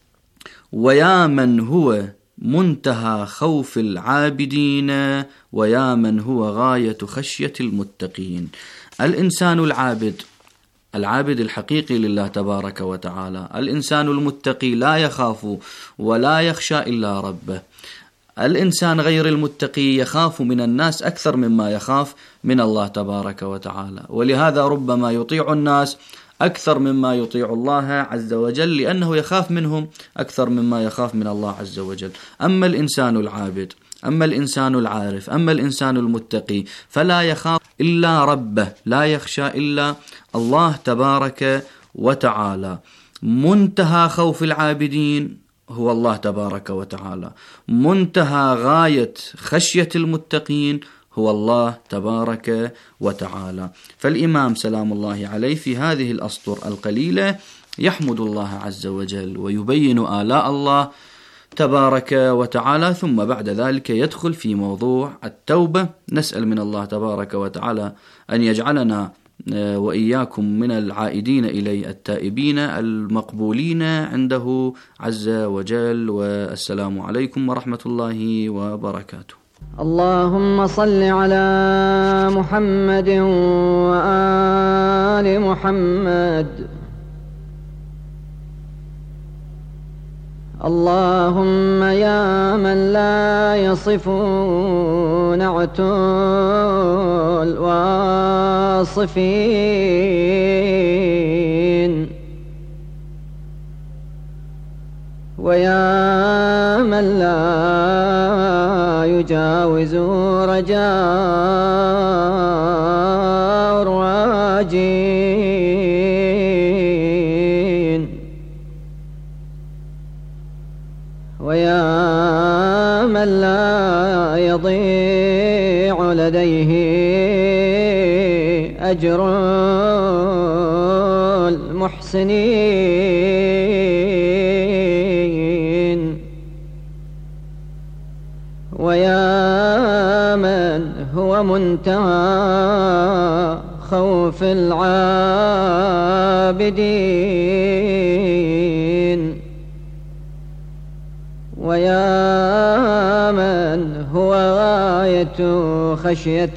[SPEAKER 22] ويا من هو منتهى خوف العابدين، ويا من هو غاية خشية المتقين. الإنسان العابد، العابد الحقيقي لله تبارك وتعالى، الإنسان المتقي لا يخاف ولا يخشى إلا ربه. الإنسان غير المتقي يخاف من الناس أكثر مما يخاف من الله تبارك وتعالى، ولهذا ربما يطيع الناس أكثر مما يطيع الله عز وجل، لأنه يخاف منهم أكثر مما يخاف من الله عز وجل. أما الإنسان العابد، أما الإنسان العارف، أما الإنسان المتقي، فلا يخاف إلا ربه، لا يخشى إلا الله تبارك وتعالى. منتهى خوف العابدين هو الله تبارك وتعالى، منتهى غاية خشية المتقين هو الله تبارك وتعالى. فالإمام سلام الله عليه في هذه الأسطر القليلة يحمد الله عز وجل ويبين آلاء الله تبارك وتعالى، ثم بعد ذلك يدخل في موضوع التوبة. نسأل من الله تبارك وتعالى أن يجعلنا وإياكم من العائدين إليه التائبين المقبولين عنده عز وجل. والسلام عليكم ورحمة الله وبركاته.
[SPEAKER 1] اللهم صل على محمد وآل محمد. اللهم يا من لا يصف نعت الواصفين، ويا من لا يجاوز رجاء الراجين، ويا من لا يضيع لديه أجر المحسنين، ويا من هو منتهى خوف العابدين، ويا من هو غاية خشية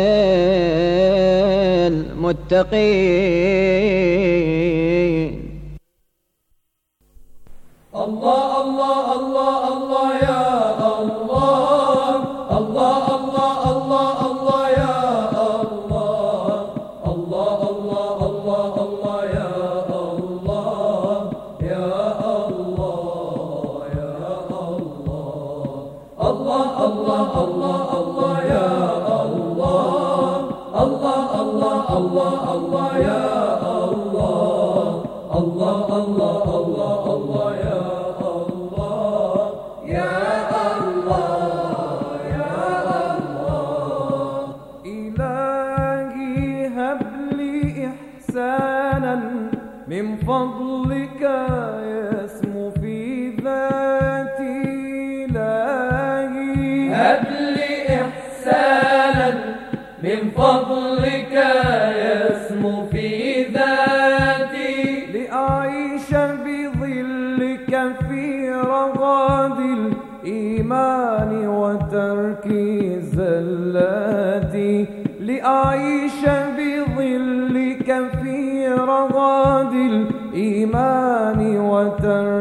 [SPEAKER 1] المتقين.
[SPEAKER 3] الله الله الله الله يا الله، الله الله الله الله يا الله، الله الله الله الله يا الله، يا الله يا الله، الله الله الله الله يا الله، الله الله الله الله يا الله، الله الله الله الله يا من فضلك يسمو في ذاتي إلهي، هب لي إحسانا من فضلك يسمو في ذاتي، لأعيش بظلك في رغد الإيمان وترك زلاتي، لأعيش بظلك في رغد الإيمان وترك